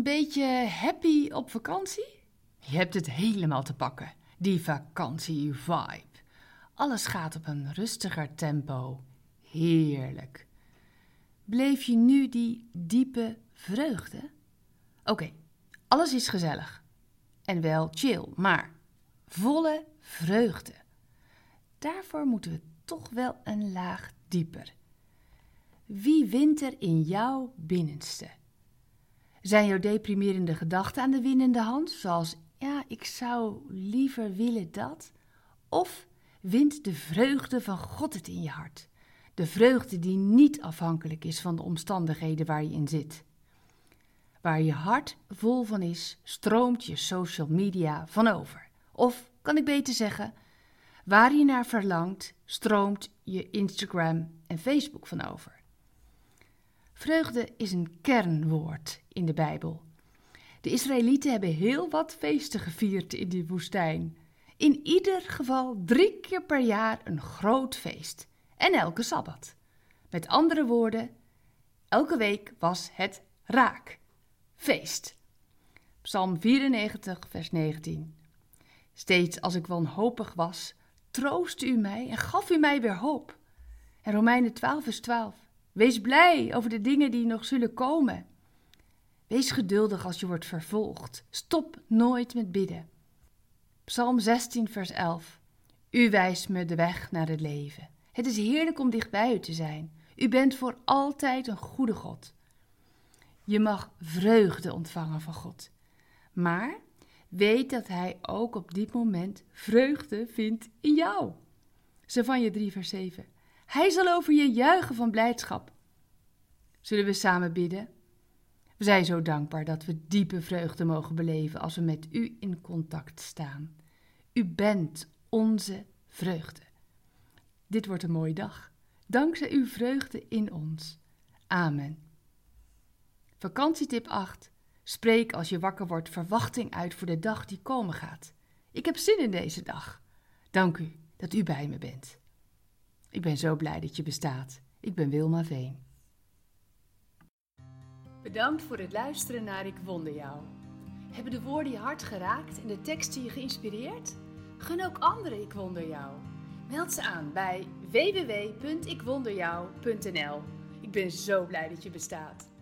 beetje happy op vakantie? Je hebt het helemaal te pakken, die vakantie-vibe. Alles gaat op een rustiger tempo. Heerlijk. Beleef je nu die diepe vreugde? Oké, alles is gezellig en wel chill, maar volle vreugde. Daarvoor moeten we toch wel een laag dieper. Wie wint er in jouw binnenste? Zijn jouw deprimerende gedachten aan de winnende hand, zoals ik zou liever willen dat? Of wint de vreugde van God het in je hart? De vreugde die niet afhankelijk is van de omstandigheden waar je in zit. Waar je hart vol van is, stroomt je social media van over. Of, kan ik beter zeggen, waar je naar verlangt, stroomt je Instagram en Facebook van over. Vreugde is een kernwoord in de Bijbel. De Israëlieten hebben heel wat feesten gevierd in die woestijn. In ieder geval 3 keer per jaar een groot feest. En elke sabbat. Met andere woorden, elke week was het raak. Feest. Psalm 94, vers 19. Steeds als ik wanhopig was, troostte u mij en gaf u mij weer hoop. En Romeinen 12, vers 12. Wees blij over de dingen die nog zullen komen. Wees geduldig als je wordt vervolgd. Stop nooit met bidden. Psalm 16, vers 11. U wijst me de weg naar het leven. Het is heerlijk om dicht bij u te zijn. U bent voor altijd een goede God. Je mag vreugde ontvangen van God. Maar weet dat Hij ook op dit moment vreugde vindt in jou. Zefanja 3, vers 7. Hij zal over je juichen van blijdschap. Zullen we samen bidden? We zijn zo dankbaar dat we diepe vreugde mogen beleven als we met u in contact staan. U bent onze vreugde. Dit wordt een mooie dag. Dankzij uw vreugde in ons. Amen. Vakantietip 8. Spreek als je wakker wordt verwachting uit voor de dag die komen gaat. Ik heb zin in deze dag. Dank u dat u bij me bent. Ik ben zo blij dat je bestaat. Ik ben Wilma Veen. Bedankt voor het luisteren naar Ik Wonder Jou. Hebben de woorden je hart geraakt en de teksten je geïnspireerd? Gun ook anderen Ik Wonder Jou. Meld ze aan bij www.ikwonderjou.nl. Ik ben zo blij dat je bestaat.